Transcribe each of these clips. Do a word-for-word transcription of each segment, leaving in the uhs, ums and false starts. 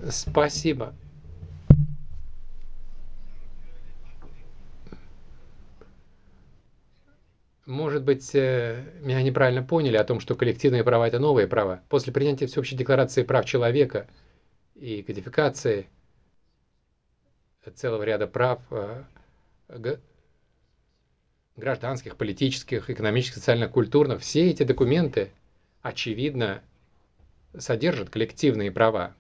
Спасибо. Может быть, э, меня неправильно поняли о том, что коллективные права — это новые права. После принятия Всеобщей декларации прав человека и кодификации целого ряда прав э, г- гражданских, политических, экономических, социально-культурных, все эти документы, очевидно, содержат коллективные права.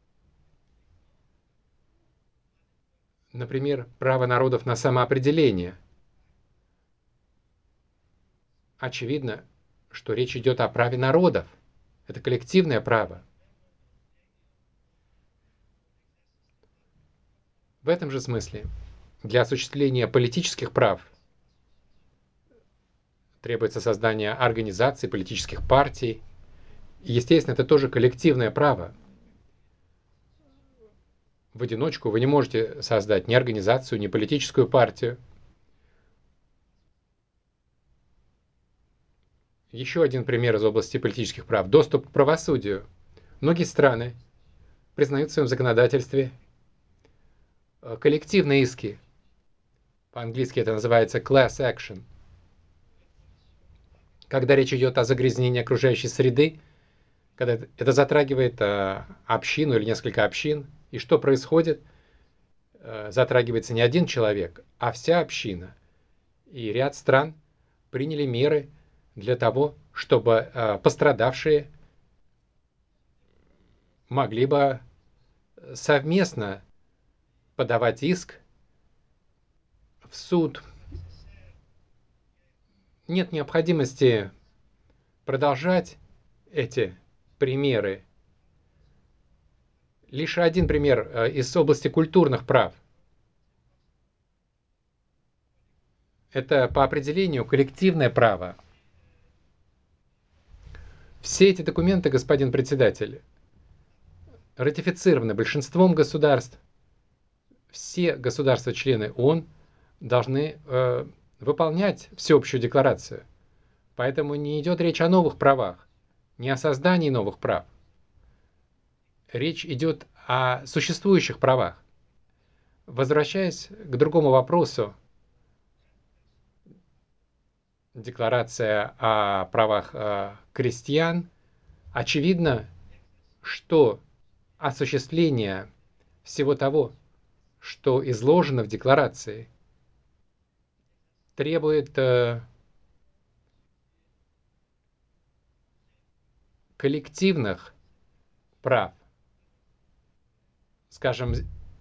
Например, право народов на самоопределение. Очевидно, что речь идет о праве народов. Это коллективное право. В этом же смысле для осуществления политических прав требуется создание организаций, политических партий. И, естественно, это тоже коллективное право. В одиночку вы не можете создать ни организацию, ни политическую партию. Еще один пример из области политических прав — доступ к правосудию. Многие страны признают в своем законодательстве э, коллективные иски. По-английски это называется class action. Когда речь идет о загрязнении окружающей среды, когда это затрагивает э, общину или несколько общин, и что происходит? Э, затрагивается не один человек, а вся община. И ряд стран приняли меры для того, чтобы э, пострадавшие могли бы совместно подавать иск в суд. Нет необходимости продолжать эти примеры. Лишь один пример э, из области культурных прав. Это по определению коллективное право. Все эти документы, господин председатель, ратифицированы большинством государств. Все государства-члены ООН должны э, выполнять всеобщую декларацию. Поэтому не идет речь о новых правах, не о создании новых прав. Речь идет о существующих правах. Возвращаясь к другому вопросу, декларация о правах э, крестьян, очевидно, что осуществление всего того, что изложено в декларации, требует э, коллективных прав, скажем,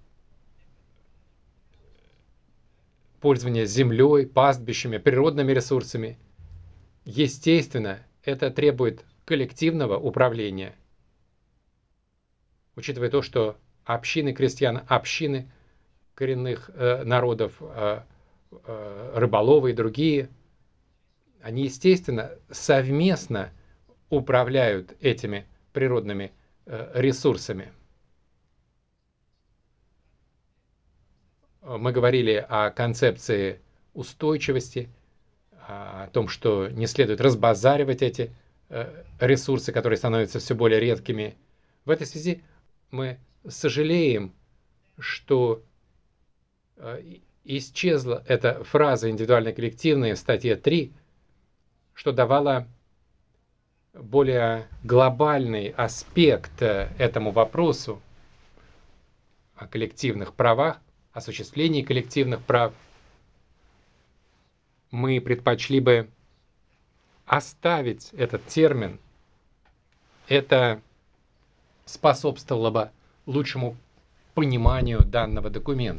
пользование землей, пастбищами, природными ресурсами. Естественно, это требует коллективного управления, учитывая то, что общины крестьян, общины коренных э, народов, э, э, рыболовы и другие, они, естественно, совместно управляют этими природными э, ресурсами. Мы говорили о концепции устойчивости, о том, что не следует разбазаривать эти э, ресурсы, которые становятся все более редкими. В этой связи мы сожалеем, что э, исчезла эта фраза индивидуально-коллективная в статье три, что давала более глобальный аспект э, этому вопросу о коллективных правах, осуществлении коллективных прав. Мы предпочли бы оставить этот термин. Это способствовало бы лучшему пониманию данного документа.